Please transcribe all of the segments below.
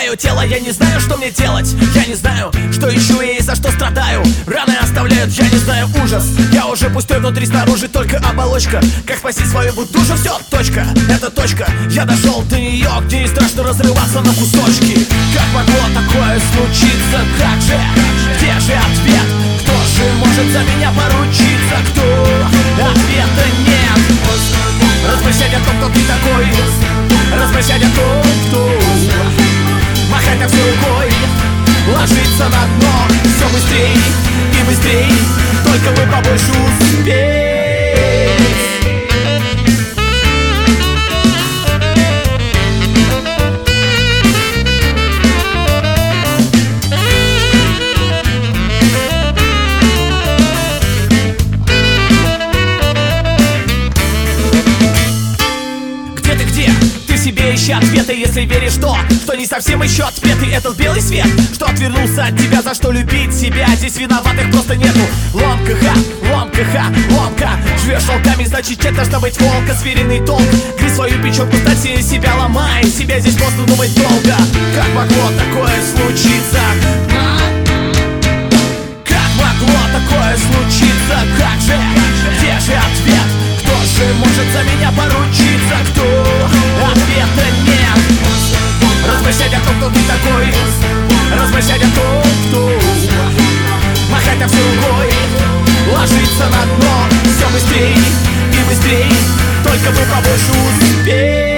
мое тело, я не знаю, что мне делать. Я не знаю, что ищу и за что страдаю. Раны оставляют, я не знаю, ужас. Я уже пустой внутри, снаружи только оболочка. Как спасти свою душу, все, точка, это точка. Я дошел до нее, где не страшно разрываться на кусочки. Как могло такое случиться, как же, где же ответ? Кто же может за меня поручиться? Кто? Ответа нет. Размышлять о том, кто ты такой, размышлять о том, кто махать на всю рукой, ложиться на дно. Все быстрей и быстрей, только бы побольше успеть. Ищи ответы, если веришь в то, что не совсем еще отпетый этот белый свет, что отвернулся от тебя, за что любить себя. Здесь виноватых просто нету. Ломка, ломка. Живешь волками, значит нет, должна быть волка. Сверенный толк, грызь свою печенку, стать сильнее себя, ломай себя, здесь просто думать долго. Как могло такое случиться? Как могло такое случиться? Как же, где же ответ? Кто же может за меня поручиться? Кто? Ответа нет. Размышлять о том, кто ты такой, размышлять о том, кто махать на всю рукой, ложиться на дно. Все быстрей и быстрей, только бы побольше успеть.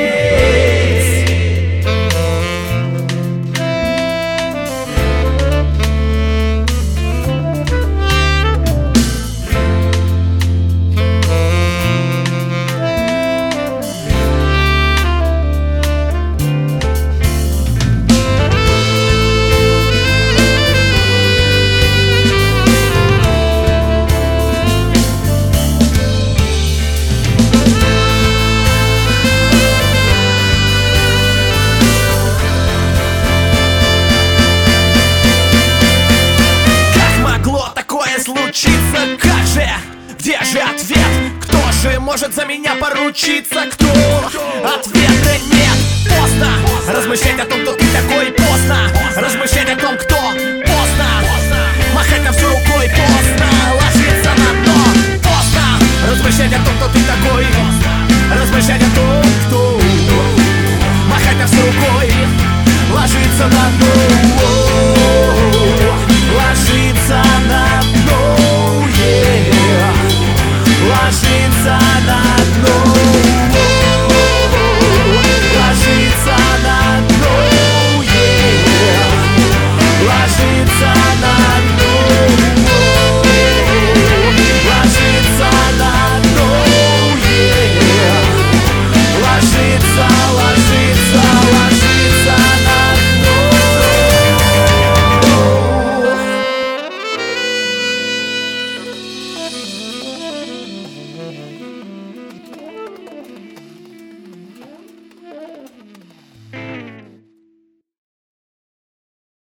Как же, где же ответ? Кто же может за меня поручиться? Кто? Ответа нет. Поздно размышлять о том, кто ты такой. Поздно размышлять о том, кто